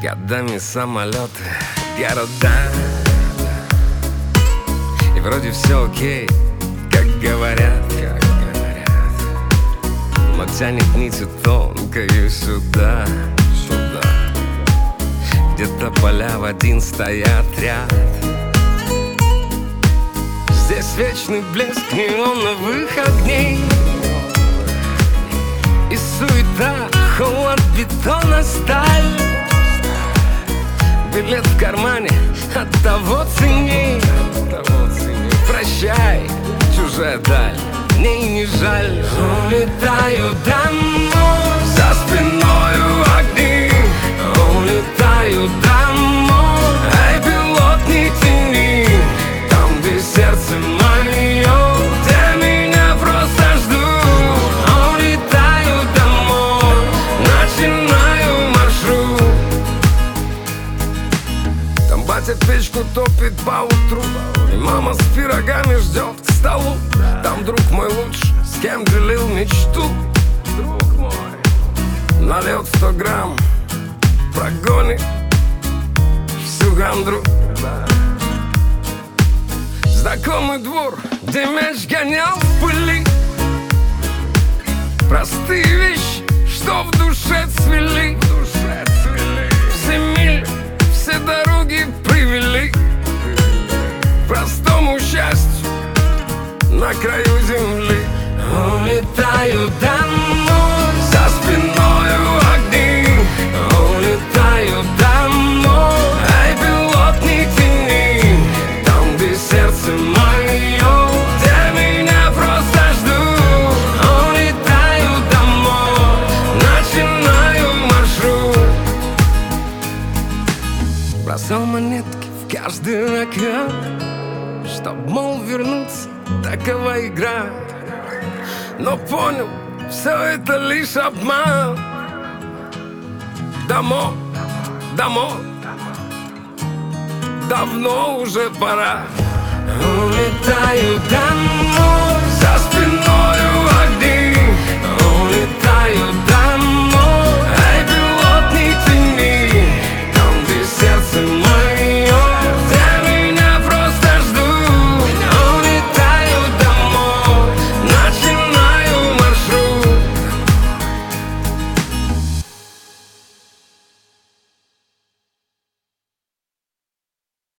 Годами самолеты, города, и вроде все окей, как говорят, но тянет нитью тонкою сюда, где-то поля в один стоят ряд. Здесь вечный блеск неоновых огней и суета, холод, бетона, сталь. Билет в кармане, от того ценней. Прощай, чужая даль, мне и не жаль. Улетаю домой, за спиною огни. Улетаю домой, эй, пилот, не тяни. Там, где сердце мое, где меня просто ждут. Улетаю домой, начинаю маршрут. Там батя печку топит по утру, и мама с пирогами ждет к столу. Там друг мой лучший, с кем делил мечту. Друг мой нальет 100 грамм, прогонит всю хандру. Знакомый двор, где мяч гонял в пыли. Простые вещи, что в душе цвели. Все мили, все дороги привели к простому счастью на краю земли. Улетаю домой, за спиною огни. Улетаю домой, эй, пилот, не тяни. Там, где сердце мое, где меня просто ждут. Улетаю домой, начинаю маршрут. Бросал монетки в каждый океан, чтоб, мол, вернуться, такова игра. Но понял, все это лишь обман. Домой, домой, давно уже пора. Улетаю домой, за спиною